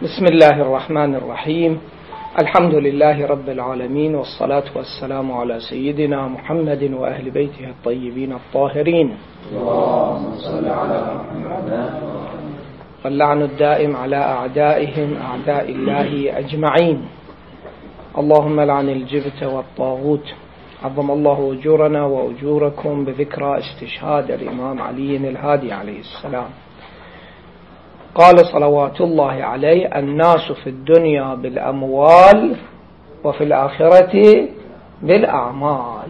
بسم الله الرحمن الرحيم. الحمد لله رب العالمين، والصلاة والسلام على سيدنا محمد وأهل بيته الطيبين الطاهرين. اللهم صل على محمد. واللعن الدائم على أعدائهم أعداء الله أجمعين. اللهم لعن الجبت والطاغوت. عظم الله أجورنا وأجوركم بذكرى استشهاد الإمام علي الهادي عليه السلام. قال صلوات الله عليه: الناس في الدنيا بالأموال وفي الآخرة بالأعمال.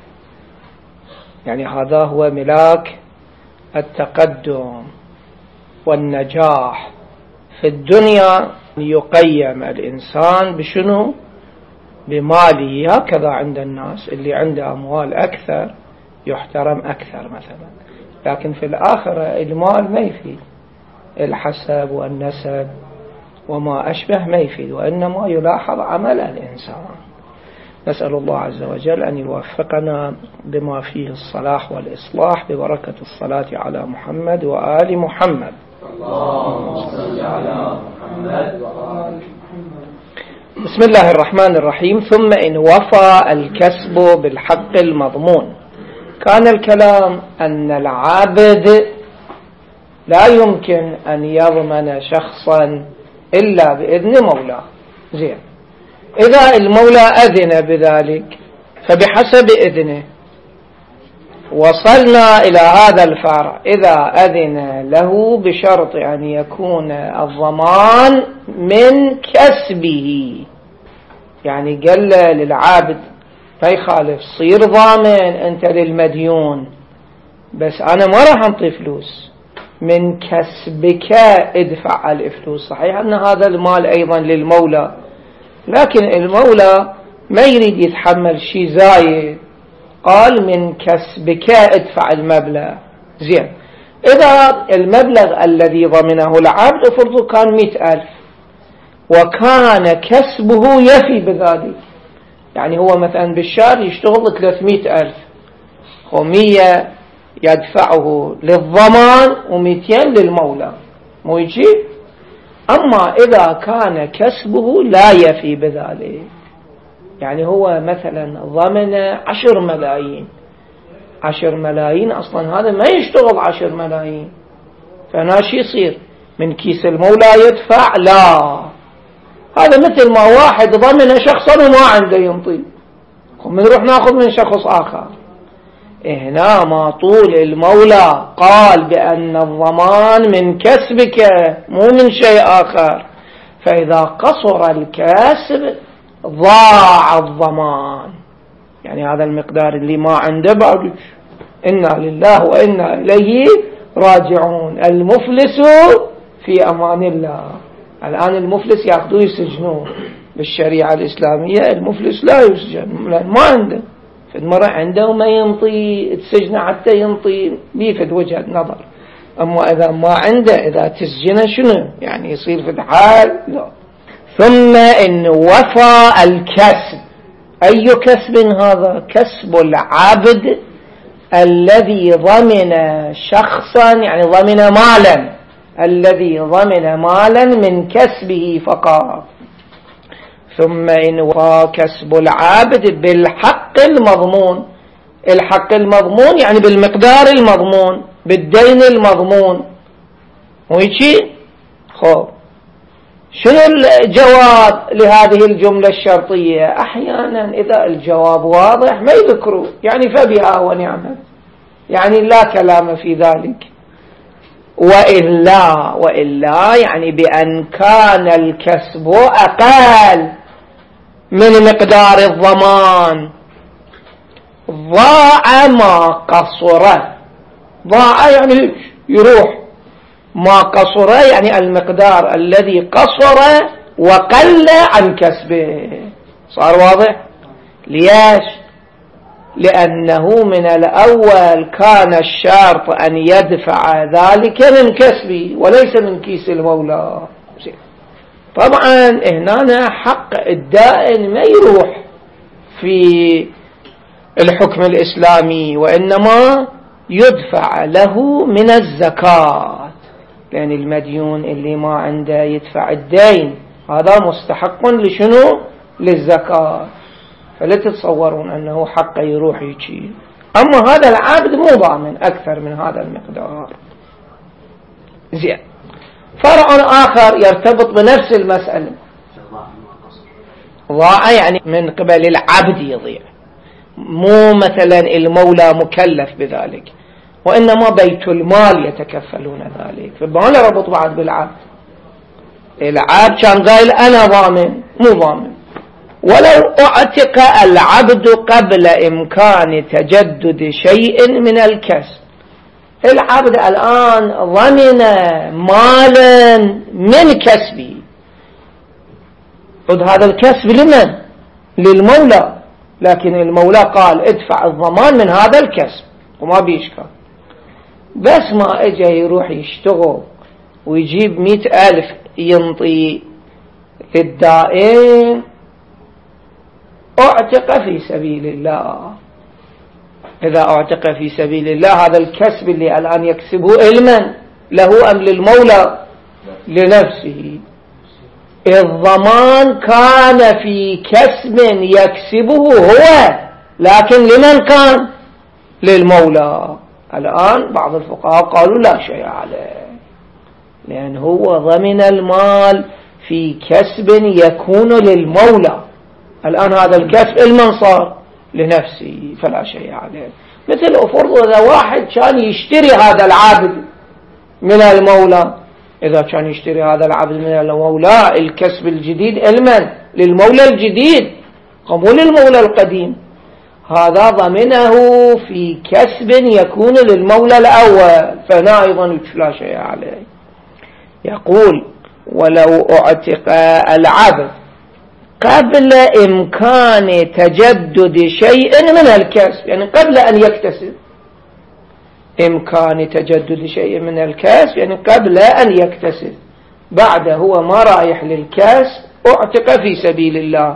يعني هذا هو ملاك التقدم والنجاح في الدنيا. يقيم الإنسان بشنو؟ بماله. هكذا عند الناس، اللي عنده أموال أكثر يحترم أكثر مثلا، لكن في الآخرة المال ما يفيد، الحسب والنسب وما أشبه ما يفيد، وإنما يلاحظ عمل الإنسان. نسأل الله عز وجل أن يوفقنا بما فيه الصلاح والإصلاح ببركة الصلاة على محمد وآل محمد. اللهم صل على محمد وآل محمد. بسم الله الرحمن الرحيم. ثم إن وفى الكسب بالحق المضمون. كان الكلام أن العابد لا يمكن أن يضمن شخصا إلا بإذن مولاه. زين، إذا المولى أذن بذلك فبحسب إذنه وصلنا إلى هذا الفرع. إذا أذن له بشرط أن يكون الضمان من كسبه، يعني قال للعابد ما يخالف، صير ضامن أنت للمديون، بس أنا ما راح أنطي فلوس، من كسبك ادفع الفلوس. صحيح أن هذا المال أيضا للمولى، لكن المولى ما يريد يتحمل شيء زايد، قال من كسبك ادفع المبلغ. زين، إذا المبلغ الذي ضمنه العبد فرضه كان 100,000 وكان كسبه يفي بذلك، يعني هو مثلا بالشهر يشتغل 300,000 و100 يدفعه للضمان و200 للمولى، مو يجي. أما إذا كان كسبه لا يفي بذلك، يعني هو مثلا ضمن 10 ملايين، 10 ملايين أصلا هذا ما يشتغل 10 ملايين، فهنا شي يصير من كيس المولى يدفع؟ لا، هذا مثل ما واحد ضمن شخصا وما عنده ينطي، نروح ناخذ من شخص آخر. هنا ما طول المولى قال بأن الضمان من كسبك مو من شيء آخر، فإذا قصر الكسب ضاع الضمان، يعني هذا المقدار اللي ما عنده بعد. إنا لله وإنا إليه راجعون. المفلس في أمان الله. الآن المفلس يأخذوه يسجنوه بالشريعة الإسلامية، المفلس لا يسجن لأن ما عنده، فالمرة عنده وما ينطي السجن حتى ينطي بيفد وجهة نظر. أما إذا ما عنده، إذا تسجن شنو يعني يصير في الحال؟ لا. ثم إن وفى الكسب. أي كسب هذا؟ كسب العبد الذي ضمن شخصا، يعني ضمن مالا، الذي ضمن مالا من كسبه فقط. ثم إن وفى كسب العابد بالحق المضمون. الحق المضمون يعني بالمقدار المضمون، بالدين المضمون، ويجي. خب شنو الجواب لهذه الجملة الشرطية؟ أحيانا إذا الجواب واضح ما يذكروا، يعني فبها ونعمت، يعني لا كلام في ذلك. وإلا يعني بأن كان الكسب أقل من مقدار الضمان، ضاع ما قصره. ضاع يعني يروح، ما قصره يعني المقدار الذي قصر وقل عن كسبه. صار واضح؟ ليش؟ لأنه من الأول كان الشرط أن يدفع ذلك من كسبه وليس من كيس المولى. طبعا هنا حق الدائن ما يروح في الحكم الإسلامي، وإنما يدفع له من الزكاة. لأن المديون اللي ما عنده يدفع الدين هذا مستحق لشنو؟ للزكاة. فلا تتصورون أنه حق يروح يجي. أما هذا العبد مو ضامن أكثر من هذا المقدار. زين. فرع آخر يرتبط بنفس المسألة. ضاع يعني من قبل العبد يضيع، مو مثلا المولى مكلف بذلك، وإنما بيت المال يتكفلون ذلك. فما له ربط بعد بالعبد. العبد كان قايل أنا ضامن، مو ضامن. ولو اعتق العبد قبل إمكان تجدد شيء من الكسب. العبد الآن ضمن مالا من كسبه، قد هذا الكسب لمن؟ للمولى، لكن المولى قال ادفع الضمان من هذا الكسب وما بيشكى. بس ما اجى يروح يشتغل ويجيب 100,000 ينطي للدائن، اعتق في سبيل الله. إذا اعتق في سبيل الله هذا الكسب اللي الآن يكسبه لمن؟ له أم للمولى؟ لنفسه. الضمان كان في كسب يكسبه هو، لكن لمن كان؟ للمولى. الآن بعض الفقهاء قالوا لا شيء عليه، لأن هو ضمن المال في كسب يكون للمولى. الآن هذا الكسب لمن صار؟ لنفسه، فلا شيء عليه. مثل أفرض إذا واحد كان يشتري هذا العبد من المولى، إذا كان يشتري هذا العبد من المولى الكسب الجديد لمن؟ للمولى الجديد، قبول المولى القديم. هذا ضمنه في كسب يكون للمولى الأول، فهنا أيضا لا شيء عليه. يقول ولو اعتق العبد قبل إمكان تجدد شيء من الكسب، يعني قبل أن يكتسب. إمكان تجدد شيء من الكسب يعني قبل أن يكتسب، بعد هو ما رايح للكسب اعتق في سبيل الله.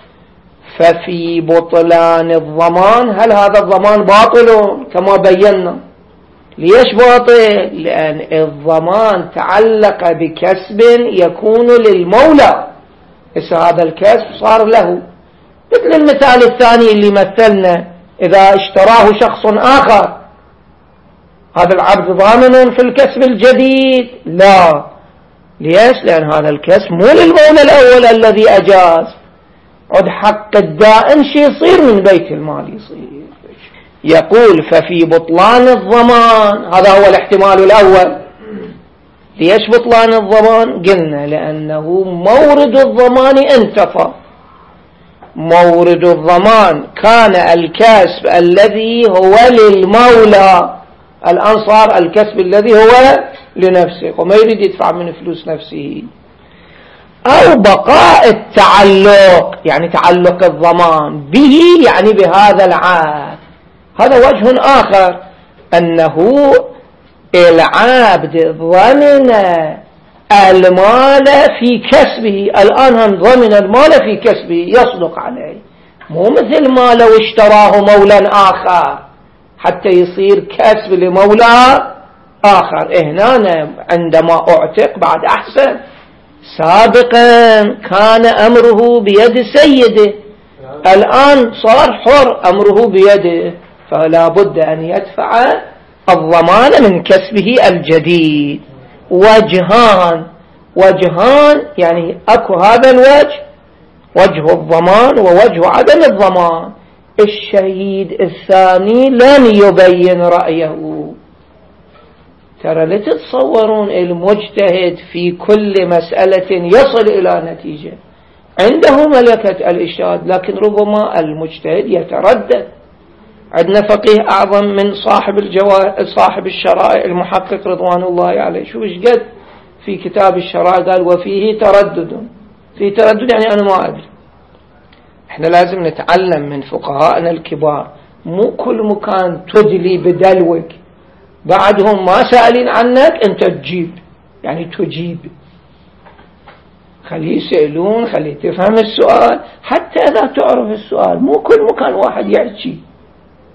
ففي بطلان الضمان، هل هذا الضمان باطل كما بينا؟ ليش باطل؟ لأن الضمان تعلق بكسب يكون للمولى، هذا الكسب صار له. مثل المثال الثاني اللي مثلنا، إذا اشتراه شخص آخر، هذا العبد ضامن في الكسب الجديد؟ لا. ليش؟ لأن هذا الكسب مو للمولى الأول الذي أجاز. عد حق الدائن شي يصير من بيت المال يصير. يقول ففي بطلان الضمان، هذا هو الاحتمال الأول. ليش بطلان الضمان؟ قلنا لأنه مورد الضمان انتفى. مورد الضمان كان الكسب الذي هو للمولى، الآن صار الكسب الذي هو لنفسه وما يريد يدفع من فلوس نفسه. أو بقاء التعلق، يعني تعلق الضمان به يعني بهذا العبد. هذا وجه آخر، أنه العبد ضمن المال في كسبه، الآن هم ضمن المال في كسبه يصدق عليه، مو مثل ما لو اشتراه مولا آخر حتى يصير كسب لمولى آخر. هنا عندما اعتق بعد أحسن، سابقا كان أمره بيد سيده، الآن صار حر أمره بيده، فلا بد أن يدفع الضمان من كسبه الجديد. وجهان يعني أكو هذا الوجه، وجه الضمان ووجه عدم الضمان. الشهيد الثاني لم يبين رأيه. ترى لا تتصورون المجتهد في كل مسألة يصل إلى نتيجة، عنده ملكة الإشهاد، لكن ربما المجتهد يتردد. عندنا فقيه أعظم من صاحب الشرائع المحقق رضوان الله عليه، شو قد في كتاب الشرائع قال وفيه تردد. في تردد يعني أنا ما أدري. احنا لازم نتعلم من فقهاءنا الكبار، مو كل مكان تدلي بدلوك بعدهم ما سألين عنك انت تجيب، يعني تجيب. خليه يسألون، خليه تفهم السؤال، حتى إذا تعرف السؤال. مو كل مكان واحد يحكي،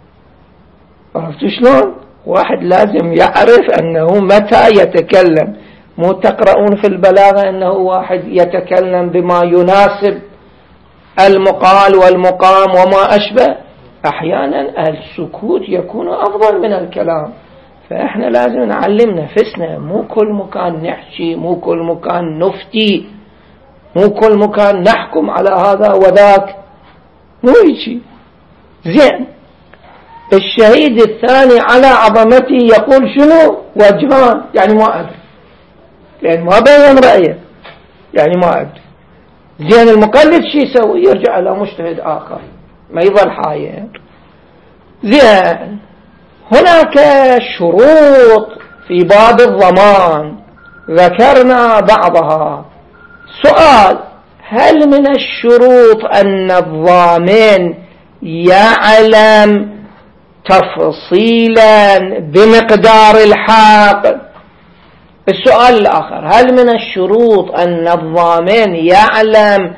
عرفتوا شلون؟ واحد لازم يعرف أنه متى يتكلم. مو تقرؤون في البلاغة أنه واحد يتكلم بما يناسب المقال والمقام وما أشبه؟ أحيانا السكوت يكون أفضل من الكلام. فإحنا لازم نعلم نفسنا، مو كل مكان نحكي، مو كل مكان نفتي، مو كل مكان نحكم على هذا وذاك، مو يجي. زين، الشهيد الثاني على عظمته يقول شنو؟ وجهان، يعني ما أدري، يعني ما بين رأيه، يعني ما أدري. زين، المقلد شي يسوي؟ يرجع إلى مجتهد آخر، ما يظل حاير. زين، هناك شروط في باب الضمان ذكرنا بعضها. سؤال: هل من الشروط أن الضامن يعلم تفصيلا بمقدار الحق؟ السؤال الآخر: هل من الشروط أن الضامن يعلم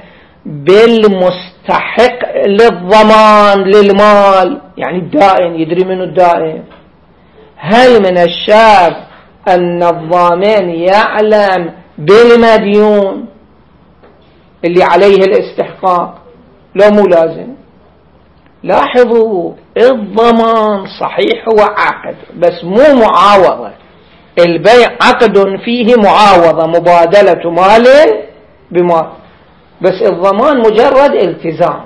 بالمستحق للضمان للمال، يعني الدائن يدري منه الدائن؟ هل من الشرط أن الضامن يعلم بالمديون اللي عليه الاستحقاق؟ لا، مو لازم. لاحظوا، الضمان صحيح هو عقد بس مو معاوضة. البيع عقد فيه معاوضة، مبادلة مال بمال، بس الضمان مجرد التزام.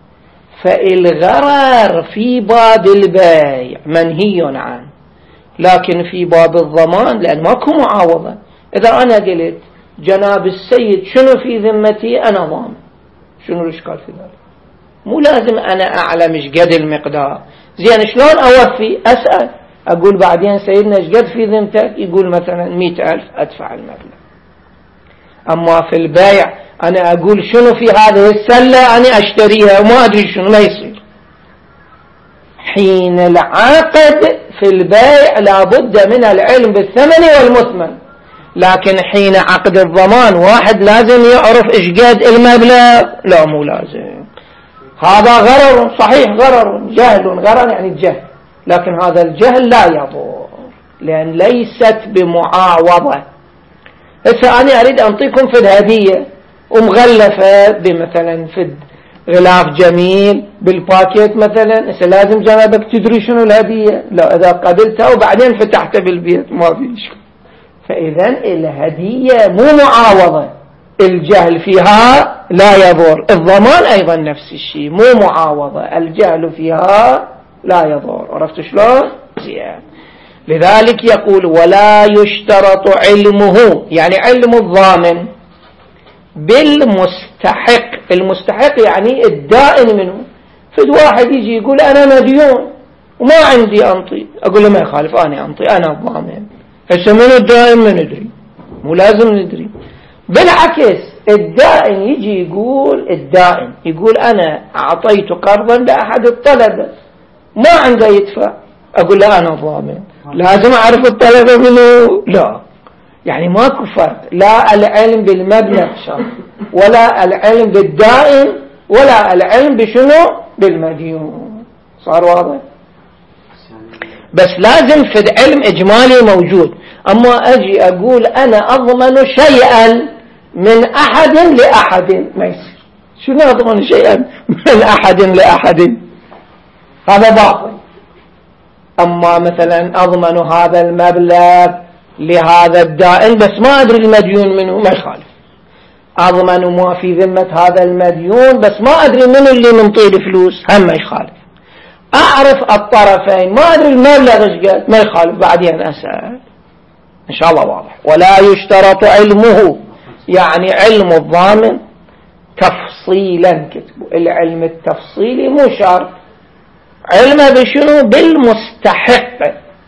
فالغرر في باب البيع منهي عنه، لكن في باب الضمان لأن ماكو معاوضة. إذا أنا قلت جناب السيد شنو في ذمتي، أنا ضامن، شنو الإشكال في ذلك؟ مو لازم أنا أعلم إيش قد المقدار. زين، شلون أوفي؟ أسأل، أقول بعدين سيدنا إيش قد في ذمتك؟ يقول مثلا 100,000، أدفع المبلغ. أما في البيع أنا أقول شنو في هذه السلة، أنا أشتريها وما أدري شنو، ما يصير. حين العقد في البيع لابد من العلم بالثمن والمثمن، لكن حين عقد الضمان واحد لازم يعرف إيش قد المبلغ؟ لا، مو لازم. هذا غرر، صحيح غرر، جهل، غرر يعني الجهل، لكن هذا الجهل لا يضر لأن ليست بمعاوضة. هسه أنا أريد أنطيكم في الهدية ومغلفة بمثلا في غلاف جميل بالباكيت مثلا، هسه لازم جنابك تدري شنو الهدية؟ لا، إذا قبلتها وبعدين فتحتها بالبيت ما في شيء. فإذا الهدية مو معاوضة، الجهل فيها لا يضر. الضمان أيضا نفس الشيء، مو معاوضة، الجهل فيها لا يضر. عرفت شلون؟ زين. لذلك يقول: ولا يشترط علمه، يعني علم الضامن بالمستحق. المستحق يعني الدائن منه. فد واحد يجي يقول أنا مديون وما عندي أنطي، أقول له ما يخالف، أنا أنطي، أنا الضامن. هسه من الدائن ما ندري، مو لازم ندري. بالعكس، الدائن يجي يقول، الدائن يقول أنا أعطيت قرضا لأحد الطلبة ما عنده يدفع، أقول له أنا ضامن. لازم أعرف الطلبة منه؟ لا، يعني ماكو فرق، لا العلم بالمبلغ شرط، ولا العلم بالدائن، ولا العلم بشنو؟ بالمديون. صار واضح؟ بس لازم في العلم إجمالي موجود. أما أجي أقول أنا أضمن شيئا من أحد لأحد، ما يصير. شنو أضمن شيئا من أحد لأحد؟ هذا باطل. أما مثلا أضمن هذا المبلغ لهذا الدائن بس ما أدري المديون منه، ما يخالف. أضمن ما في ذمة هذا المديون بس ما أدري من اللي منطيل فلوس، هم ما يخالف. أعرف الطرفين، ما أدري المبلغ إيش قد، ما يخالف، بعدين أسأل. إن شاء الله واضح. ولا يشترط علمه، يعني علم الضامن تفصيلا، كتبوا العلم التفصيلي مو شرط. علمه بشنو؟ بالمستحق.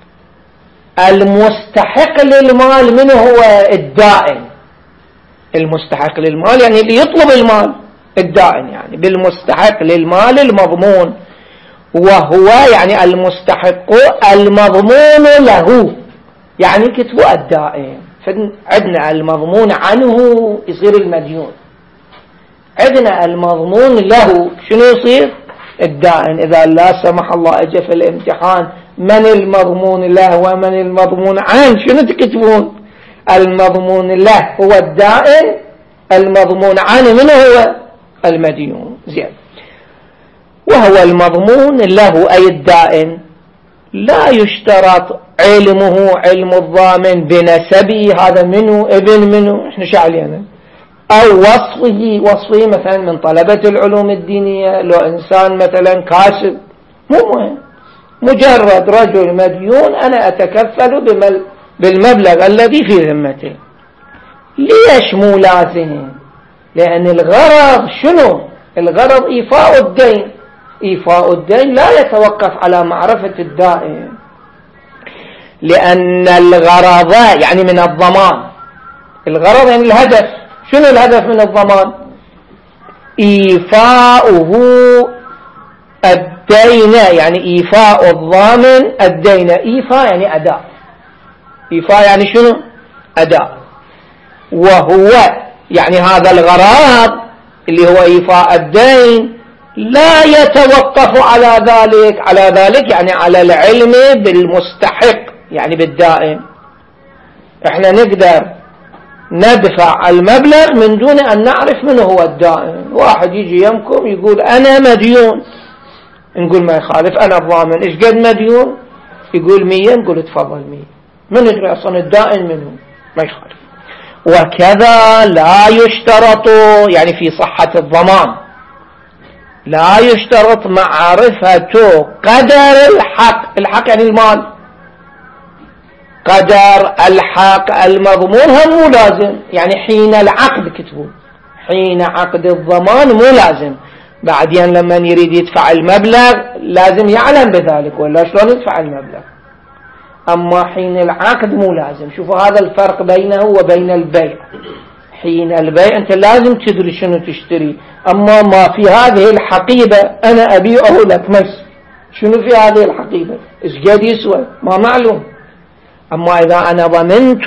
المستحق للمال من هو؟ الدائن. المستحق للمال يعني اللي يطلب المال، الدائن يعني بالمستحق للمال المضمون، وهو يعني المستحق المضمون له، يعني كتبوا الدائن. عندنا المضمون عنه يصير المديون، عندنا المضمون له شنو يصير؟ الدائن. إذا لا سمح الله اجى في الامتحان من المضمون له ومن المضمون عنه، شنو تكتبون؟ المضمون له هو الدائن، المضمون عنه منه هو المديون. زين. وهو المضمون له أي الدائن لا يشترط علمه علم الضامن بنسبه، هذا منه ابن منه، احنا شعلينا، أو وصفه مثلا من طلبة العلوم الدينية، لو إنسان مثلا كاسب، مو مهم، مجرد رجل مديون أنا أتكفل بالمبلغ الذي في ذمته. ليش مو لازم؟ لأن الغرض شنو؟ الغرض إيفاء الدين. إيفاء الدين لا يتوقف على معرفة الدائن، لأن الغرض يعني من الضمان، الغرض يعني الهدف. شنو الهدف من الضمان؟ إيفاؤه الدين، يعني إيفاء الضامن الدين. إيفاء يعني أداء، إيفاء يعني شنو؟ أداء. وهو يعني هذا الغرض اللي هو إيفاء الدين لا يتوقف على ذلك يعني على العلم بالمستحق، يعني بالدائن. احنا نقدر ندفع المبلغ من دون أن نعرف منه هو الدائن. واحد يجي يمكم يقول أنا مديون، نقول ما يخالف، أنا الضامن، إيش قد مديون؟ يقول 100، نقول تفضل 100. من يدري أصلا الدائن منه؟ ما يخالف. وكذا لا يشترط، يعني في صحة الضمان لا يشترط معرفة قدر الحق. الحق يعني المال، قدر الحق المضمون هم مو لازم، يعني حين العقد كتبوا، حين عقد الضمان مو لازم، بعدين لما يريد يدفع المبلغ لازم يعلم بذلك، ولا شلون يدفع المبلغ. أما حين العقد مو لازم. شوفوا هذا الفرق بينه وبين البيع. حين البيع أنت لازم تدري شنو تشتري، أما ما في هذه الحقيبة أنا أبيعه لك، مس شنو في هذه الحقيبة، إيش قد يسوى، ما معلوم. أما إذا أنا ضمنت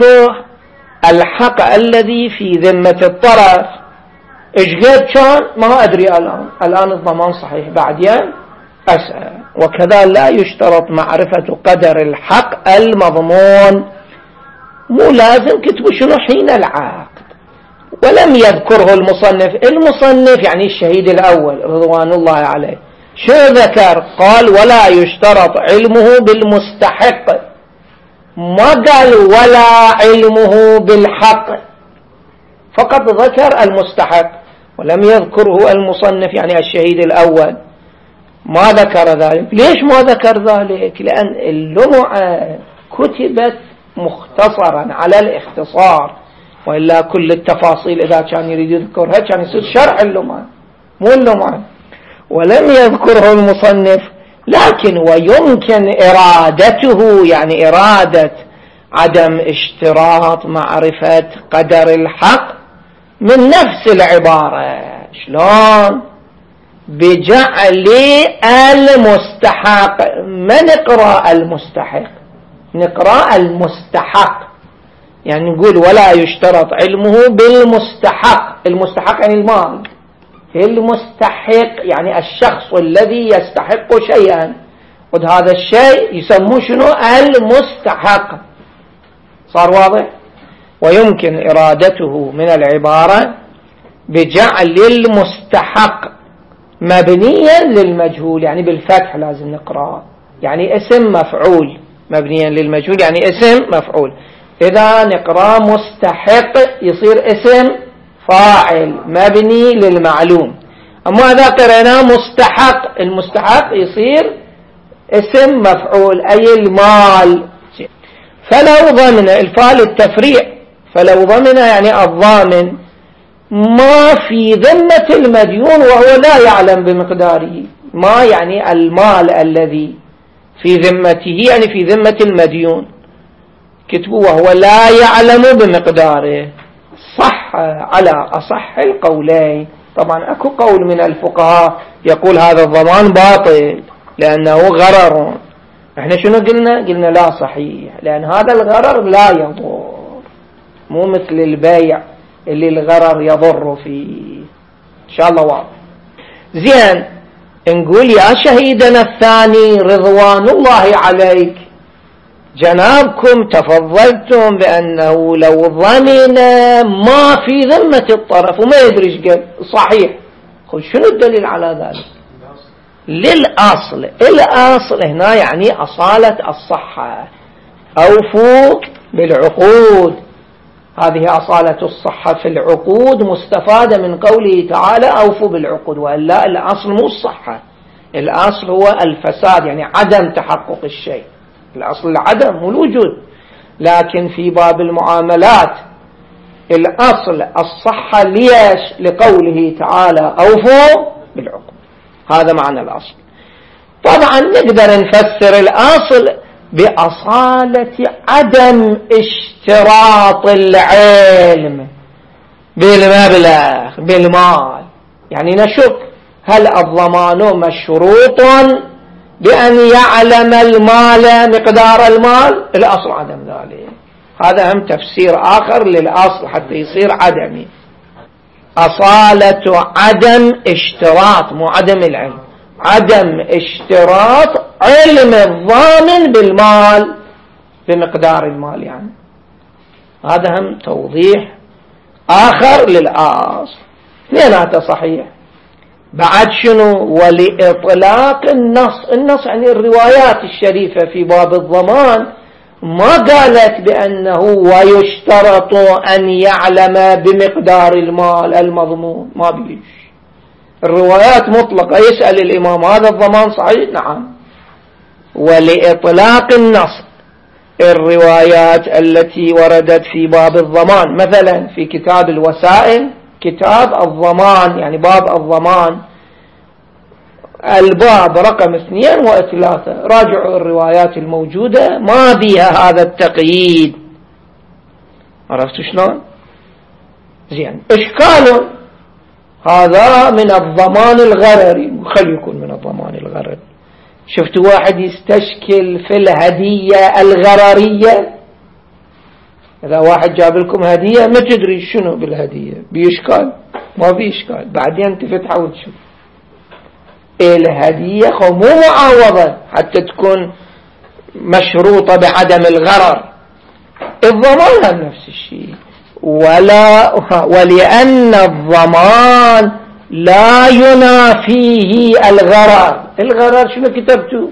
الحق الذي في ذمة الطرف، إيش قد كان ما أدري الآن الضمان صحيح، بعدين أسأل. وكذا لا يشترط معرفة قدر الحق المضمون، مو لازم كتبوا شنو حين العقد. ولم يذكره المصنف يعني الشهيد الأول رضوان الله عليه، شو ذكر؟ قال ولا يشترط علمه بالمستحق، ما قال ولا علمه بالحق، فقط ذكر المستحق ولم يذكره المصنف يعني الشهيد الأول، ما ذكر ذلك. ليش ما ذكر ذلك؟ لأن اللمعة كتبت مختصرا على الاختصار، وإلا كل التفاصيل إذا كان يريد يذكرها كان يصير شرح اللمعة مو اللمعة. ولم يذكره المصنف، لكن ويمكن إرادته، يعني إرادة عدم اشتراط معرفة قدر الحق من نفس العبارة. شلون؟ بجعل المستحق، ما نقرأ المستحق، نقرأ المستحق، يعني نقول ولا يشترط علمه بالمستحق. المستحق يعني المال، المستحق يعني الشخص الذي يستحق شيئا، وهذا الشيء يسموه شنو؟ المستحق. صار واضح؟ ويمكن إرادته من العبارة بجعل المستحق مبنيا للمجهول، يعني بالفتح لازم نقرأ، يعني اسم مفعول، مبنيا للمجهول يعني اسم مفعول. إذا نقرأ مستحق يصير اسم فاعل مبني للمعلوم. أما إذا قرأنا مستحق، المستحق يصير اسم مفعول أي المال. فلو ضمن الفعل التفريع، فلو ضمن يعني الضامن ما في ذمة المديون وهو لا يعلم بمقداره، ما يعني المال الذي في ذمته يعني في ذمة المديون، كتبوا وهو لا يعلم بمقداره، صح على أصح القولين. طبعا أكو قول من الفقهاء يقول هذا الضمان باطل لأنه غرر. احنا شنو قلنا لا صحيح، لأن هذا الغرر لا يضر، مو مثل البيع اللي الغرر يضر فيه. إن شاء الله واضح. زين، نقول يا شهيدنا الثاني رضوان الله عليك، جنابكم تفضلتم بأنه لو ضمن ما في ذمة الطرف وما يدري ايش قال صحيح. شنو الدليل على ذلك؟ للأصل. الأصل هنا يعني أصالة الصحة، أوفوا بالعقود. هذه أصالة الصحة في العقود مستفادة من قوله تعالى أوفوا بالعقود، وإلا الأصل مو الصحة، الأصل هو الفساد، يعني عدم تحقق الشيء. الأصل العدم مو الوجود. لكن في باب المعاملات الأصل الصحة. ليش؟ لقوله تعالى أوفوا بالعقود. هذا معنى الأصل. طبعا نقدر نفسر الأصل بأصالة عدم اشتراط العلم بالمبلغ بالمال. يعني نشك هل الضمان مشروط بأن يعلم المال مقدار المال؟ الأصل عدم ذلك. هذا هم تفسير آخر للأصل حتى يصير عدمي. أصالة عدم اشتراط، مو عدم العلم، عدم اشتراط علم الضامن بالمال بمقدار المال. يعني هذا هم توضيح آخر للأصل. اثنيناته صحيح. بعد شنو؟ ولإطلاق النص يعني الروايات الشريفة في باب الضمان ما قالت بأنه ويشترط أن يعلم بمقدار المال المضمون، ما بيش. الروايات مطلقة. يسأل الإمام هذا الضمان صحيح؟ نعم. ولإطلاق النص الروايات التي وردت في باب الضمان، مثلا في كتاب الوسائل كتاب الضمان، يعني باب الضمان الباب رقم 2 و3، راجعوا الروايات الموجودة ما بها هذا التقييد. عرفت شلون؟ زين. إشكال هذا من الضمان الغرري، خلي يكون من الضمان الغرري. شفتوا واحد يستشكل في الهدية الغررية؟ إذا واحد جاب لكم هدية ما تدري شنو بالهدية، بإشكال؟ ما بإشكال. بعدين تفتحوا وتشوف الهدية مو معاوضة حتى تكون مشروطة بعدم الغرر. الضمان هم نفس الشيء. ولأن الضمان لا ينافيه الغرر. الغرر شنو كتبتوا؟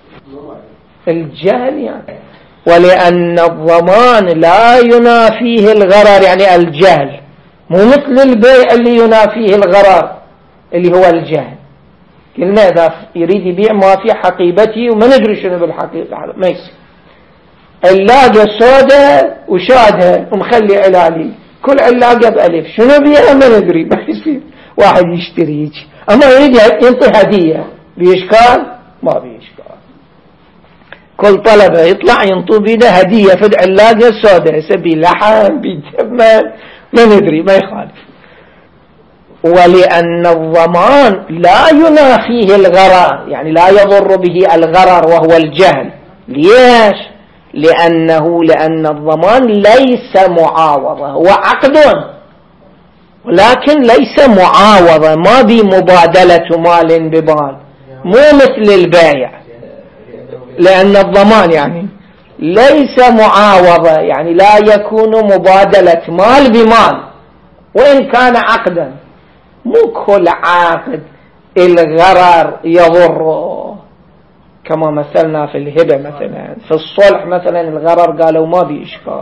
الجهل يعني. ولأن الضمان لا ينافيه الغرر يعني الجهل، مو مثل البيع اللي ينافيه الغرر اللي هو الجهل. قلنا إذا يريد يبيع ما في حقيبتي وما ندري شنو بالحقيقة ما يصير. علاقة سوداء وشادها ومخلي علالي، كل علاقة بألف، شنو بيها ما ندري، ما يصير. واحد يشتري أما يريد ينطي هدية، بإشكال؟ ما بإشكال. كل طلبة يطلع ينطوا بيده هدية في العلاقة سوداء، سبي لحم بيتمن ما ندري، ما يخالف. ولأن الضمان لا ينافيه الغرر، يعني لا يضر به الغرر وهو الجهل. ليش؟ لأن الضمان ليس معاوضة، هو عقد ولكن ليس معاوضة، ما بي مبادلة مال بمال، مو مثل البيع. لأن الضمان يعني ليس معاوضة، يعني لا يكون مبادلة مال بمال وإن كان عقدا. مو كل عقد الغرر يضره، كما مثلنا في الهبة مثلا، في الصلح مثلا الغرر قالوا ما بإشكال.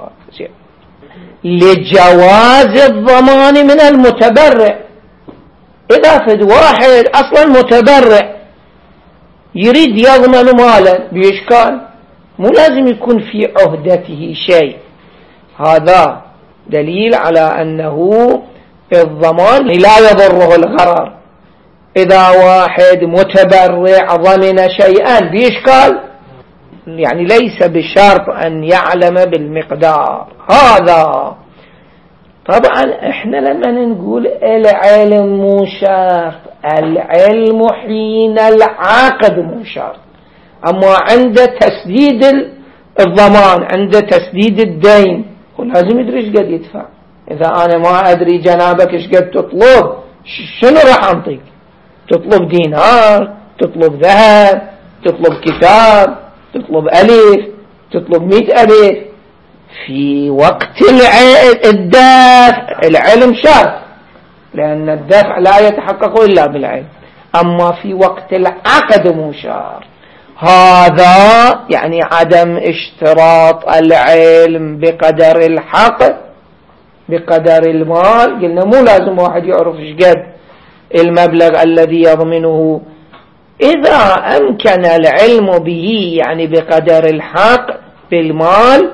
لجواز الضمان من المتبرع. إذا فد واحد أصلا متبرع يريد يضمن مالا بإشكال، مو لازم يكون في عهدته شيء. هذا دليل على أنه الضمان لا يضره الغرر. إذا واحد متبرع ضمن شيئا بإشكال، يعني ليس بشرط أن يعلم بالمقدار. هذا طبعا احنا لما نقول العلم مو شرط، العلم حين العقد مو شرط. أما عند تسديد الضمان، عند تسديد الدين، لازم يدري ايش قد يدفع. إذا أنا ما أدري جنابك ايش قد تطلب، شنو راح أنطيك؟ تطلب دينار، تطلب ذهب، تطلب كتاب، تطلب ألف، تطلب 100,000 في وقت الدفع العلم شرط، لأن الدفع لا يتحقق إلا بالعلم، أما في وقت العقد مو شرط. هذا يعني عدم اشتراط العلم بقدر الحق بقدر المال. قلنا مو لازم واحد يعرف ايش قد المبلغ الذي يضمنه، إذا أمكن العلم به يعني بقدر الحق بالمال،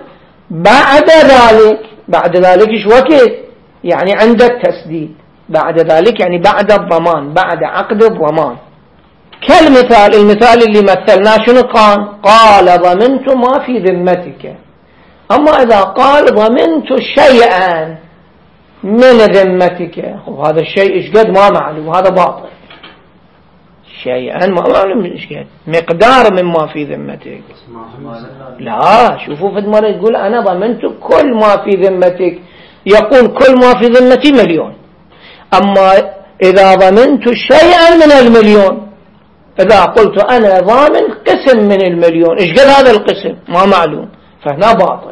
بعد ذلك ايش وقت؟ يعني عند التسديد، بعد ذلك يعني بعد الضمان، بعد عقد الضمان. المثال اللي مثلناه شنو قال ضمنت ما في ذمتك. أما إذا قال ضمنت شيئا من ذمتك، وهذا الشيء ايش قد ما معلوم، وهذا باطل. شيئا ما معلوم ايش قد، مقدار مما في ذمتك. لا، شوفوا في مرة يقول أنا ضمنت كل ما في ذمتك، يقول كل ما في ذمتي 1,000,000. أما إذا ضمنت شيئا من 1,000,000، إذا قلت أنا ضامن قسم من 1,000,000، إيش قد هذا القسم ما معلوم، فهنا باطل.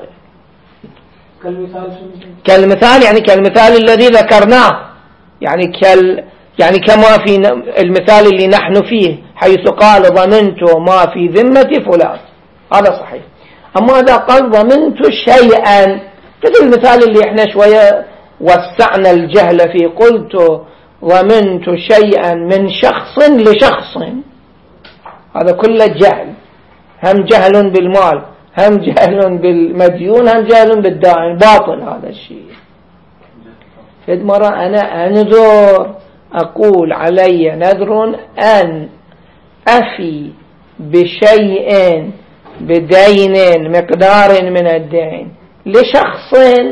كالمثال يعني كالمثال الذي ذكرناه، يعني كما في المثال اللي نحن فيه، حيث قال ضمنت ما في ذمة فلان، هذا صحيح. أما إذا قال ضمنت شيئا، مثل المثال اللي احنا شوية وسعنا الجهل فيه، قلت ضمنت شيئا من شخص لشخص، هذا كله جهل، هم جهل بالمال، هم جهل بالمديون، هم جهل بالدائن، باطل هذا الشيء. فد مرة أنا أنذر، أقول علي نذر أن أفي بشيء بدين مقدار من الدين لشخص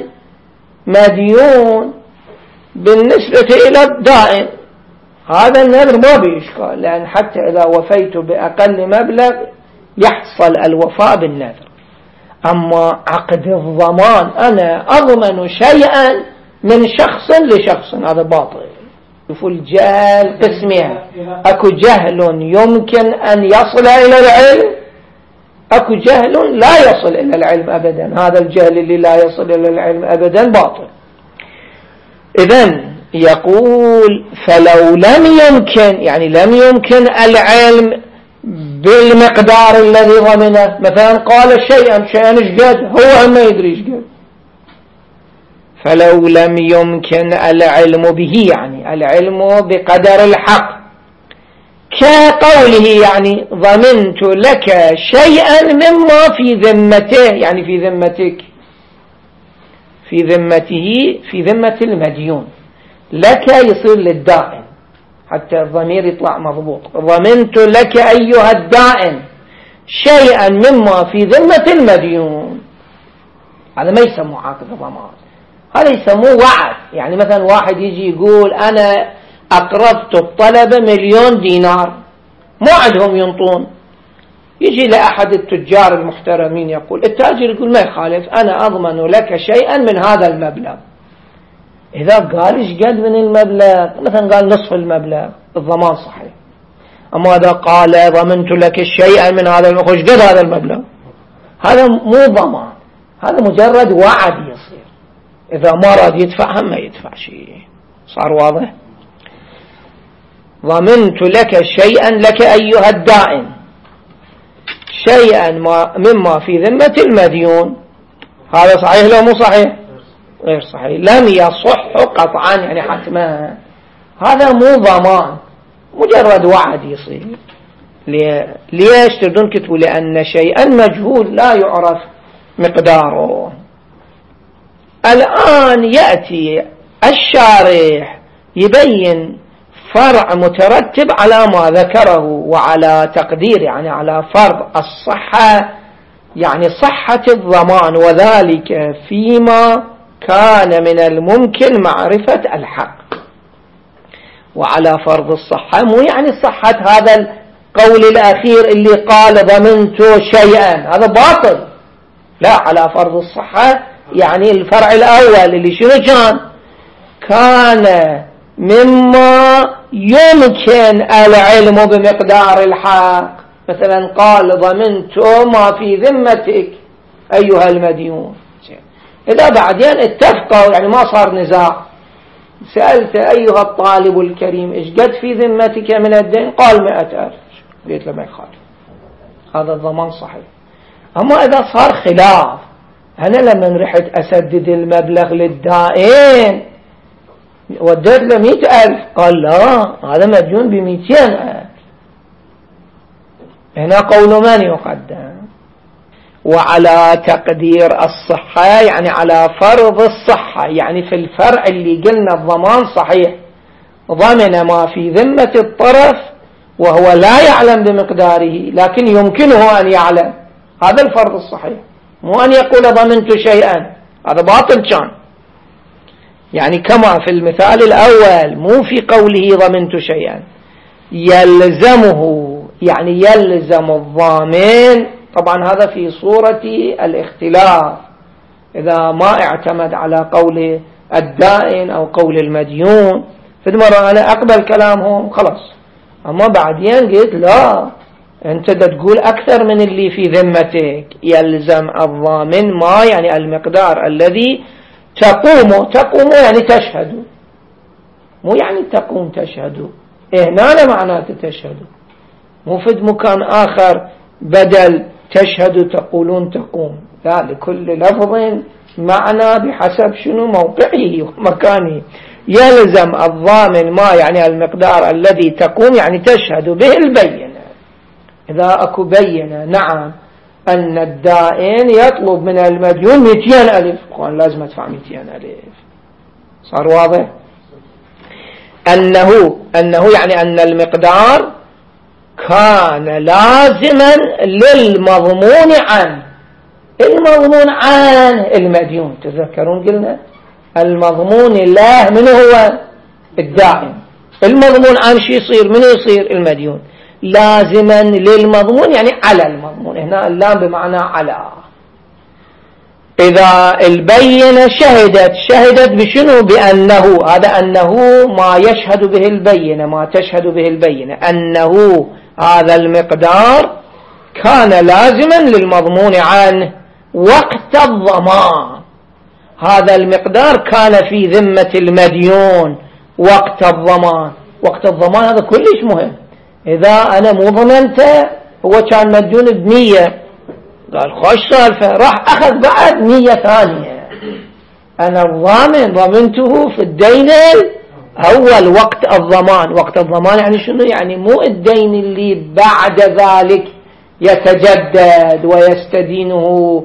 مديون بالنسبة إلى الدائن، هذا النذر ما بإشكال، لأن حتى إذا وفيت بأقل مبلغ يحصل الوفاء بالنذر. أما عقد الضمان أنا أضمن شيئا من شخص لشخص، هذا باطل. شوفوا الجهل قسمين، أكو جهل يمكن أن يصل إلى العلم، أكو جهل لا يصل إلى العلم أبدا. هذا الجهل اللي لا يصل إلى العلم أبدا باطل. إذن يقول فلو لم يمكن، يعني لم يمكن العلم بالمقدار الذي ضمنه، مثلا قال شيئا ايش قد، هو ما يدري ايش قد، فلو لم يمكن العلم به يعني العلم بقدر الحق، كقوله يعني ضمنت لك شيئا مما في ذمته، يعني في ذمتك، في ذمته، في ذمة المديون، لك يصير للدائن حتى الضمير يطلع مضبوط. ضمنت لك أيها الدائن شيئا مما في ذمة المديون، هذا ما يسموه عقد ضمان، هذا يسموه وعد. يعني مثلا واحد يجي يقول أنا أقرضت الطلبة 1,000,000 دينار، مو عندهم ينطون، يجي لأحد التجار المحترمين يقول، التاجر يقول ما يخالف، أنا أضمن لك شيئا من هذا المبلغ. إذا قال إيش قد من المبلغ، مثلا قال نصف المبلغ، الضمان صحيح. أما إذا قال ضمنت لك شيئا من هذا المبلغ، إيش قد هذا المبلغ، هذا مو ضمان، هذا مجرد وعد يصير، إذا ما راد يدفع هم ما يدفع شيء. صار واضح؟ ضمنت لك شيئا، لك أيها الدائن شيئا مما في ذمة المديون، هذا صحيح لو مو صحيح؟ غير صحيح، لم يصح قطعا يعني حتما، هذا مو ضمان، مجرد وعد يصير. ليش تردون كتبوا؟ لأن شيئا مجهول لا يعرف مقداره. الآن يأتي الشارح يبين فرع مترتب على ما ذكره وعلى تقدير، يعني على فرض الصحة، يعني صحة الضمان، وذلك فيما كان من الممكن معرفة الحق. وعلى فرض الصحة مو يعني صحة هذا القول الأخير اللي قال ضمنت شيئا، هذا باطل، لا، على فرض الصحة يعني الفرع الأول اللي شنو كان مما يمكن العلم بمقدار الحق. مثلا قال ضمنت ما في ذمتك أيها المديون. إذا بعدين اتفقوا يعني ما صار نزاع، سألت أيها الطالب الكريم إيش قد في ذمتك من الدين؟ قال 100,000. قلت له ما يخالف، هذا الضمان صحيح. أما إذا صار خلاف، أنا لما رحت أسدد المبلغ للدائن وديت له 100,000، قال لا هذا مديون ب200,000. هنا قول من يقدم؟ وعلى تقدير الصحة يعني على فرض الصحة، يعني في الفرع اللي قلنا الضمان صحيح، ضمن ما في ذمة الطرف وهو لا يعلم بمقداره لكن يمكنه أن يعلم، هذا الفرض الصحيح، مو أن يقول ضمنت شيئا، هذا باطل كان. يعني كما في المثال الأول مو في قوله ضمنت شيئا، يلزمه يعني يلزم الضامن. طبعا هذا في صورة الاختلاف، إذا ما اعتمد على قول الدائن أو قول المديون، فد مرة أنا أقبل كلامهم خلاص. أما بعدين قلت لا، أنت تقول أكثر من اللي في ذمتك، يلزم الضامن ما يعني المقدار الذي تقوم يعني تشهد، مو يعني تقوم تشهد، هنا معناته تشهد، مو في مكان آخر بدل تشهد تقولون تقوم، لا، لكل لفظ معنى بحسب شنو موقعه ومكانه. يلزم الضامن ما يعني المقدار الذي تقوم يعني تشهد به البينة. إذا أكو بينة نعم أن الدائن يطلب من المديون 200,000، قال لازم أدفع 200,000، صار واضح؟ أنه يعني أن المقدار كان لازما للمضمون عنه. المضمون عن المديون، تذكرون قلنا المضمون له من هو الدائن، المضمون عن شي يصير من يصير المديون، لازما للمضمون يعني على المضمون، هنا اللام بمعنى على. إذا البينة شهدت بشنو؟ بأنه، هذا أنه ما يشهد به البينة، ما تشهد به البينة، أنه هذا المقدار كان لازما للمضمون عنه وقت الضمان. هذا المقدار كان في ذمة المديون وقت الضمان. وقت الضمان هذا كلش مهم. إذا أنا مو ضمنته، هو كان مديون ب100، قال خوش سالفة، راح أخذ بعد 100 ثانية، أنا الضامن ضمنته في الدين أول وقت الضمان. وقت الضمان يعني شنو؟ يعني مو الدين اللي بعد ذلك يتجدد ويستدينه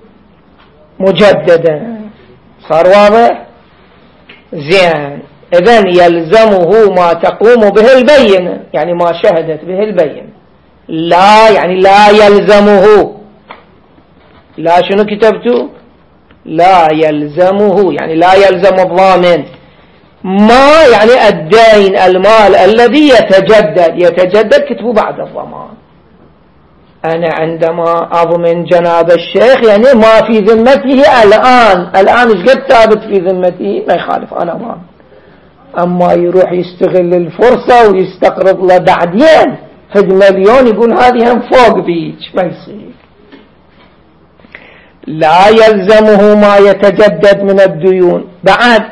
مجددا. صار واضح؟ زين. إذن يلزمه ما تقوم به البينة، يعني ما شهدت به البينة. لا يعني لا يلزمه، لا شنو كتبته؟ لا يلزمه يعني لا يلزم الضامن ما يعني الدين المال الذي يتجدد كتبه بعد الضمان. أنا عندما أضمن جناب الشيخ يعني ما في ذمته الآن إيش قد ثابت في ذمته، ما يخالف، أنا ضامن. أما يروح يستغل الفرصة ويستقرض له بعدين فد مليون يقول هذه هم فوق بيج، ما يصير. لا يلزمه ما يتجدد من الديون بعد،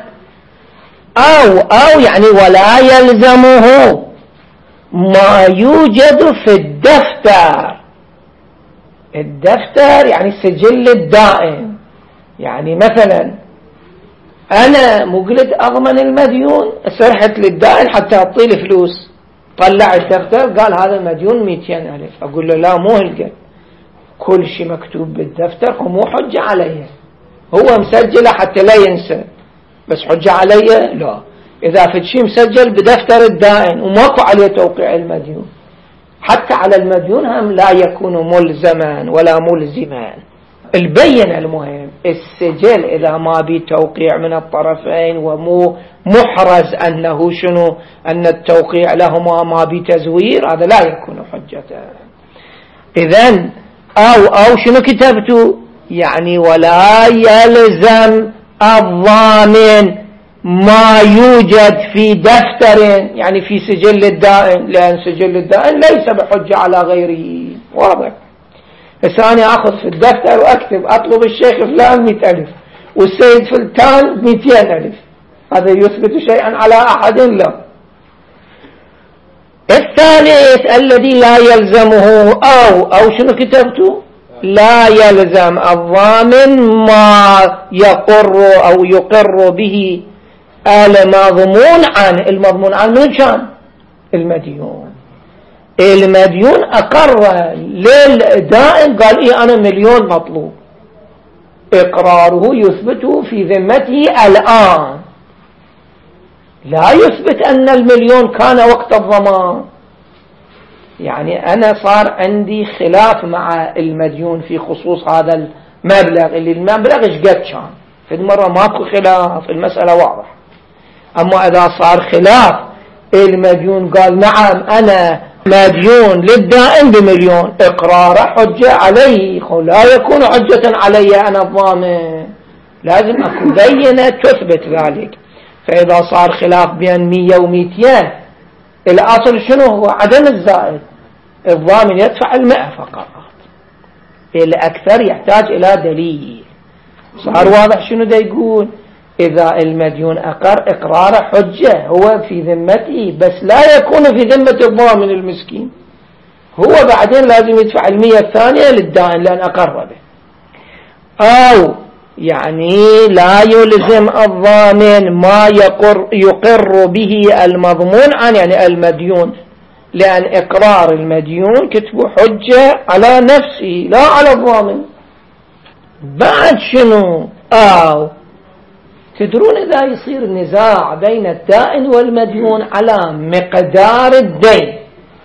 أو يعني ولا يلزمه ما يوجد في الدفتر. الدفتر يعني سجل الدائن. يعني مثلا أنا مقلد أضمن المديون، سرحت للدائن حتى أعطيه فلوس، طلع الدفتر قال هذا المديون 200,000، أقول له لا، مو هالقد، كل شيء مكتوب بالدفتر ومو حجة عليه، هو مسجله حتى لا ينسى، بس حجة عليه لا. إذا في شيء مسجل بدفتر الدائن وماكو عليه توقيع المديون، حتى على المديون هم لا يكون ملزما ولا ملزما. البينة المهم، السجل إذا ما بتوقيع من الطرفين ومو محرز أنه شنو، أن التوقيع لهما ما بتزوير، هذا لا يكون حجة. إذن أو شنو كتبته؟ يعني ولا يلزم الضامن ما يوجد في دفتر، يعني في سجل الدائن، لأن سجل الدائن ليس بحجة على غيره. واضح؟ الثاني أخذ في الدفتر وأكتب أطلب الشيخ فلان 100,000 والسيد فلان 200,000. هذا يثبت شيئا على أحد؟ لا. الثالث الذي لا يلزمه أو شنو كتبته؟ لا يلزم الضامن ما يقر أو يقر به المضمون عنه. المضمون عنه من كان؟ المديون. المديون أقر للدائن قال إيه أنا 1,000,000 مطلوب، إقراره يثبته في ذمته الآن، لا يثبت أن 1,000,000 كان وقت الضمان. يعني أنا صار عندي خلاف مع المديون في خصوص هذا المبلغ، اللي المبلغ إيش قد كان، في المرة ماكو خلاف، المسألة واضحة. أما إذا صار خلاف، المديون قال نعم أنا مديون للدائن ب1,000,000، إقرار حجة عليه، لا يكون حجة علي أنا الضامن، لازم أكون بينة تثبت ذلك. فإذا صار خلاف بين 100 و200، الأصل شنو هو؟ عدم الزائد، الضامن يدفع 100 فقط، الأكثر يحتاج إلى دليل. صار واضح شنو دا يقول؟ إذا المديون أقر إقرار حجة هو في ذمته، بس لا يكون في ذمة الضامن المسكين، هو بعدين لازم يدفع 100 الثانية للدائن لأن أقر به. أو يعني لا يلزم الضامن ما يقر به المضمون عن يعني المديون، لأن إقرار المديون كتبه حجة على نفسه لا على الضامن. بعد شنو؟ أو تدرون إذا يصير نزاع بين الدائن والمديون على مقدار الدين،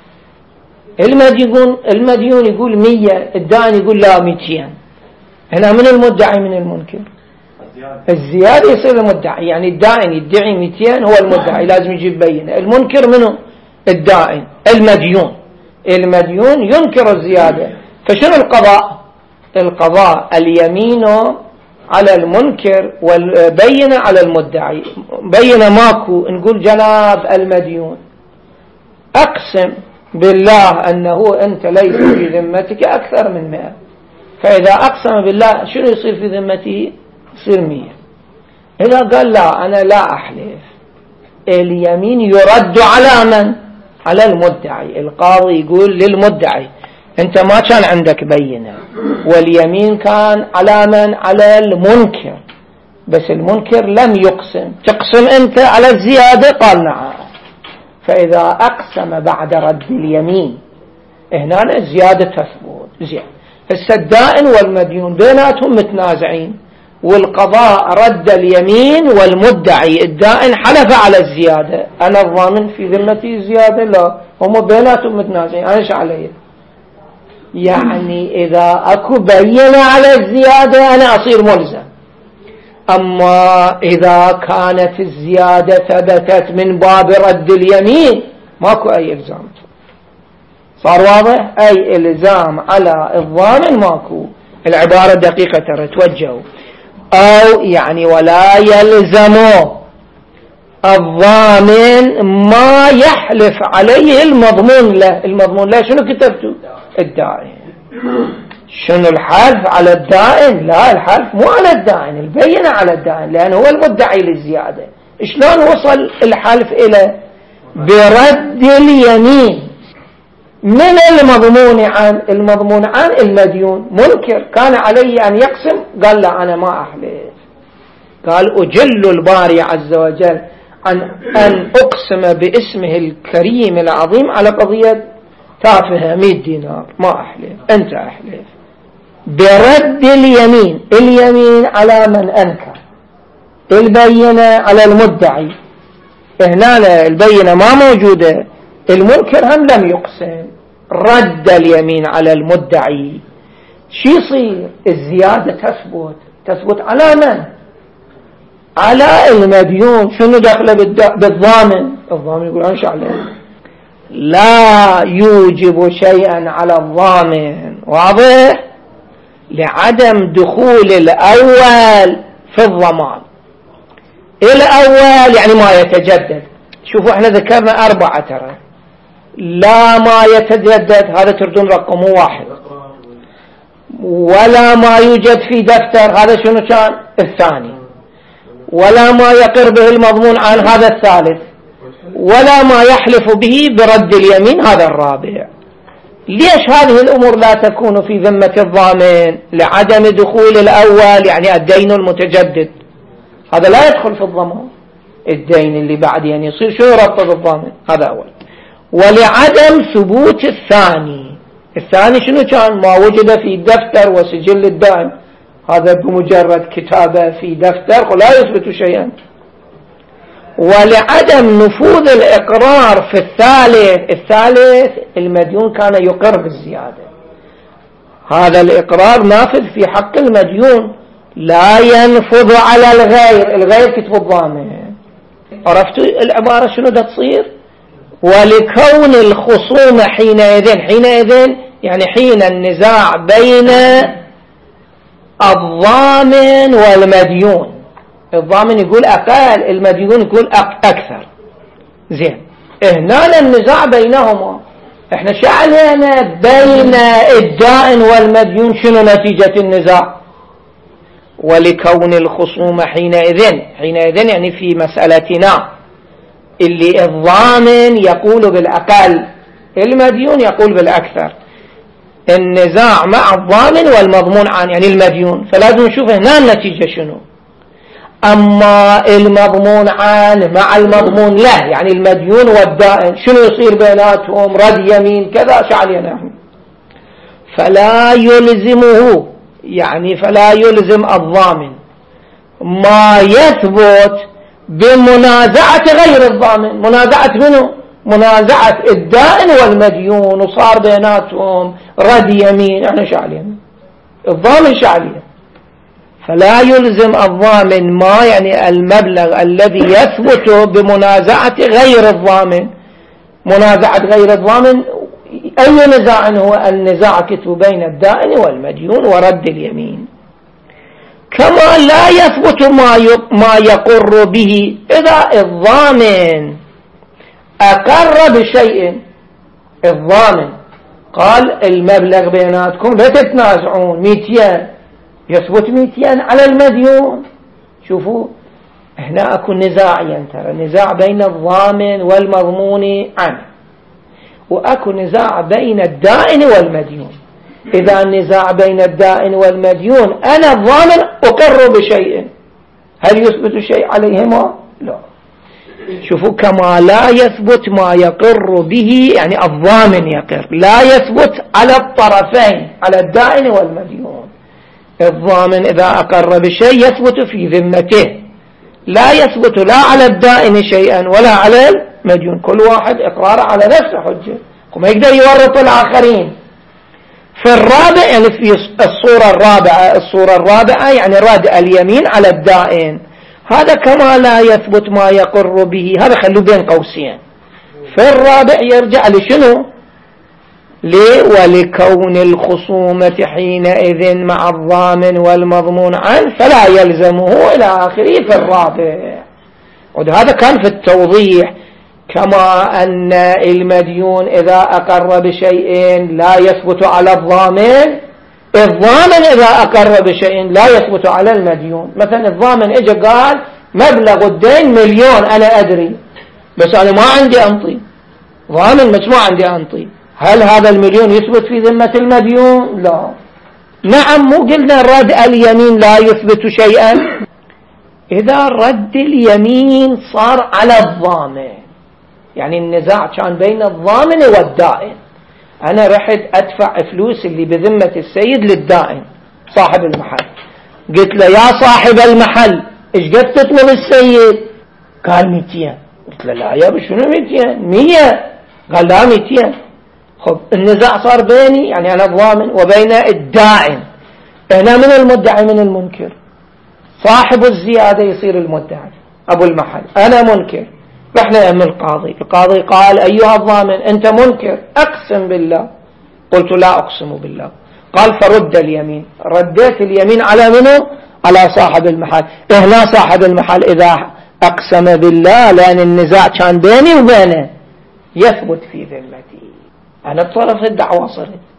المديون يقول 100، الدائن يقول لا 200، هنا من المدعي من المنكر؟ الزيادة يصير المدعي، يعني الدائن يدعي 200 هو المدعي لازم يجيب بينه، المنكر منه؟ الدائن. المديون ينكر الزيادة، فشنو القضاء؟ القضاء اليمين على المنكر والبينة على المدعي. بينة ماكو، نقول جناب المديون أقسم بالله أنه أنت ليس في ذمتك أكثر من 100، فإذا أقسم بالله شنو يصير في ذمته؟ يصير 100. إذا قال لا أنا لا أحلف، اليمين يرد على من؟ على المدعي. القاضي يقول للمدعي أنت ما كان عندك بينة، واليمين كان على من؟ على المنكر، بس المنكر لم يقسم، تقسم أنت على الزيادة؟ قال نعم. فإذا أقسم بعد رد اليمين هنا الزيادة تثبت زيادة. الدائن والمديون بيناتهم متنازعين، والقضاء رد اليمين والمدعي الدائن حلف على الزيادة، أنا الضامن في ذمتي زيادة؟ لا، هم بيناتهم متنازعين، أنا إيش علي؟ يعني إذا أكو بينة على الزيادة أنا أصير ملزم. أما إذا كانت الزيادة ثبتت من باب رد اليمين ماكو أي إلزام. صار واضح؟ أي إلزام على الضامن ماكو. العبارة دقيقة ترى توجهوا. أو يعني ولا يلزم الضامن ما يحلف عليه المضمون له. المضمون له شنو كتبته؟ الدائن. شنو الحلف على الدائن؟ لا، الحلف مو على الدائن، البينة على الدائن، لأنه هو المدعي للزيادة. شلون وصل الحلف إلى برد اليمين من المضمون عن المديون؟ منكر كان عليه أن يقسم، قال لا أنا ما أحلف. قال أجل الباري عز وجل أن أقسم باسمه الكريم العظيم على قضية تافهة 100 دينار، ما أحلف، أنت أحلف. برد اليمين على من أنكر، البينة على المدعي. هنا البينة ما موجودة، المنكر هم لم يقسم، رد اليمين على المدعي. شي يصير؟ الزيادة تثبت على من؟ على المديون. شنو دخله بالضامن؟ الضامن يقول أنشأ عليه، لا يوجب شيئا على الضامن. واضح؟ لعدم دخول الأول في الضمان. الأول يعني ما يتجدد. شوفوا احنا ذكرنا 4 ترى، لا ما يتجدد هذا تردون رقم 1. ولا ما يوجد في دفتر، هذا شنو كان؟ الثاني. ولا ما يقر به المضمون عن، هذا الثالث. ولا ما يحلف به برد اليمين، هذا الرابع. ليش هذه الأمور لا تكون في ذمة الضامن؟ لعدم دخول الأول، يعني الدين المتجدد، هذا لا يدخل في الضمان. الدين اللي بعد يعني يصير شو ربطه بالضامن، هذا أول. ولعدم ثبوت الثاني. الثاني شنو كان؟ ما وجد في دفتر وسجل الدائن، هذا بمجرد كتابة في دفتر لا يثبت شيئا. ولعدم نفوذ الإقرار في الثالث المديون كان يقر بالزيادة، هذا الإقرار نافذ في حق المديون، لا ينفذ على الغير كتب الضامن. عرفتوا العبارة شنو دا تصير؟ ولكون الخصوم حينئذ يعني حين النزاع بين الضامن والمديون، الضامن يقول أقل، المديون يقول أكثر. زين، هنا النزاع بينهما، احنا شعلنا بين الدائن والمديون، شنو نتيجة النزاع؟ ولكون الخصوم حينئذ يعني في مسألتنا اللي الضامن يقول بالأقل، المديون يقول بالأكثر، النزاع مع الضامن والمضمون عن يعني المديون، فلازم نشوف هنا النتيجة شنو. أما المضمون عن مع المضمون له، يعني المديون والدائن، شنو يصير بيناتهم؟ رد يمين كذا شعلنا. فلا يلزمه، يعني فلا يلزم الضامن ما يثبت بمنازعة غير الضامن. منازعة منه؟ منازعة الدائن والمديون، وصار بيناتهم رد يمين، احنا شعلين الضامن شعلين. فلا يلزم الضامن ما يعني المبلغ الذي يثبت بمنازعة غير الضامن. منازعة غير الضامن أي نزاع هو؟ النزاع كتب بين الدائن والمديون ورد اليمين. كما لا يثبت ما يقر به إذا الضامن أقر بشيء، الضامن قال المبلغ بيناتكم لا تتنازعون 200، يثبت 200 على المديون. شوفوا هنا أكو نزاع، ترى نزاع بين الضامن والمضمون عنه، وأكو نزاع بين الدائن والمديون. إذا النزاع بين الدائن والمديون، أنا الضامن أقر بشيء، هل يثبت شيء عليهما؟ لا. شوفوا كما لا يثبت ما يقر به، يعني الضامن يقر، لا يثبت على الطرفين، على الدائن والمديون. الضامن إذا أقر بشيء يثبت في ذمته، لا يثبت لا على الدائن شيئا ولا على المديون، كل واحد إقرار على نفسه حجة، وما يقدر يورط الآخرين. في الرابع يعني في الصورة الرابعة يعني رد اليمين على الدائن، هذا كما لا يثبت ما يقر به، هذا خلوه بين قوسين. في الرابع يرجع لشنو؟ ولكون الخصومة حينئذ مع الضامن والمضمون عنه فلا يلزمه إلى آخره. في الرابع، وهذا كان في التوضيح، كما أن المديون إذا أقر بشيء لا يثبت على الضامن، الضامن إذا أقر بشيء لا يثبت على المديون. مثلا الضامن إجا قال مبلغ الدين 1,000,000، أنا أدري بس أنا ما عندي أنطي، ضامن بس ما عندي أنطي، هل هذا 1,000,000 يثبت في ذمة المديون؟ لا. نعم، مو قلنا رد اليمين لا يثبت شيئا؟ إذا رد اليمين صار على الضامن، يعني النزاع كان بين الضامن والدائن، أنا رحت أدفع فلوس اللي بذمة السيد للدائن صاحب المحل، قلت له يا صاحب المحل إيش قد تطلب السيد؟ قال 200. قلت له لا يا شنو 200؟ 100. قال لا 200. خب النزاع صار بيني، يعني أنا الضامن، وبين الدائن. هنا من المدعي من المنكر؟ صاحب الزيادة يصير المدعي أبو المحل، أنا منكر، رحنا أم القاضي قال أيها الضامن أنت منكر، أقسم بالله. قلت لا أقسم بالله. قال فرد اليمين. رديت اليمين على منه؟ على صاحب المحل. هنا صاحب المحل إذا أقسم بالله، لأن النزاع كان بيني وبينه، يثبت في ذمتي، أنا بطرف الدعوة صرت.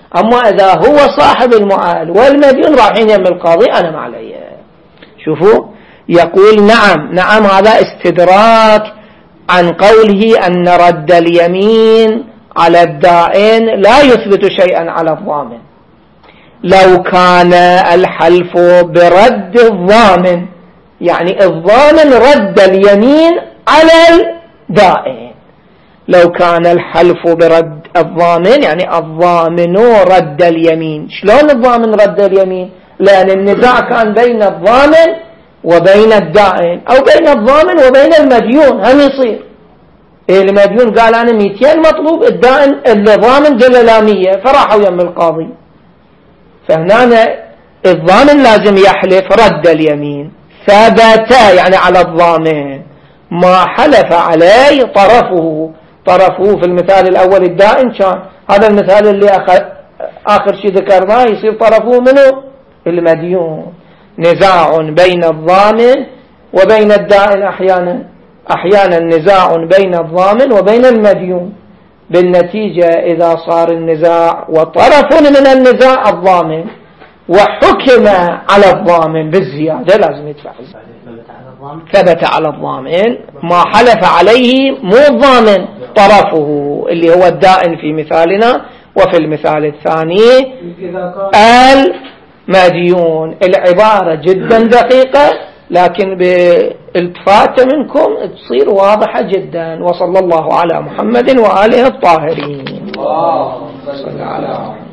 أما إذا هو صاحب المعال والمديون رايحين يم القاضي أنا ما علي. شوفوا يقول نعم هذا استدراك عن قوله أن رد اليمين على الدائن لا يثبت شيئا على الضامن. لو كان الحلف برد الضامن يعني الضامن رد اليمين على الدائن، لو كان الحلف برد الضامن يعني الضامن رد اليمين. شلون الضامن رد اليمين؟ لأن النزاع كان بين الضامن وبين الدائن أو بين الضامن وبين المديون. هم يصير المديون قال أنا 200 مطلوب، الدائن الضامن قال لا 100، فراحوا يم القاضي. فهنا الضامن لازم يحلف رد اليمين، ثبت يعني على الضامن ما حلف عليه طرفه في المثال الأول الدائن كان، هذا المثال اللي آخر شيء ذكرناه يصير طرفه منه المديون. نزاع بين الضامن وبين الدائن، أحيانا نزاع بين الضامن وبين المديون. بالنتيجة إذا صار النزاع وطرف من النزاع الضامن وحكم على الضامن بالزيادة لازم يدفع ثبت على الضامن ما حلف عليه مو الضامن طرفه اللي هو الدائن في مثالنا، وفي المثال الثاني المديون. العبارة جدا دقيقة لكن بالتفات منكم تصير واضحة جدا. وصلى الله على محمد وآله الطاهرين. اللهم صل على محمد.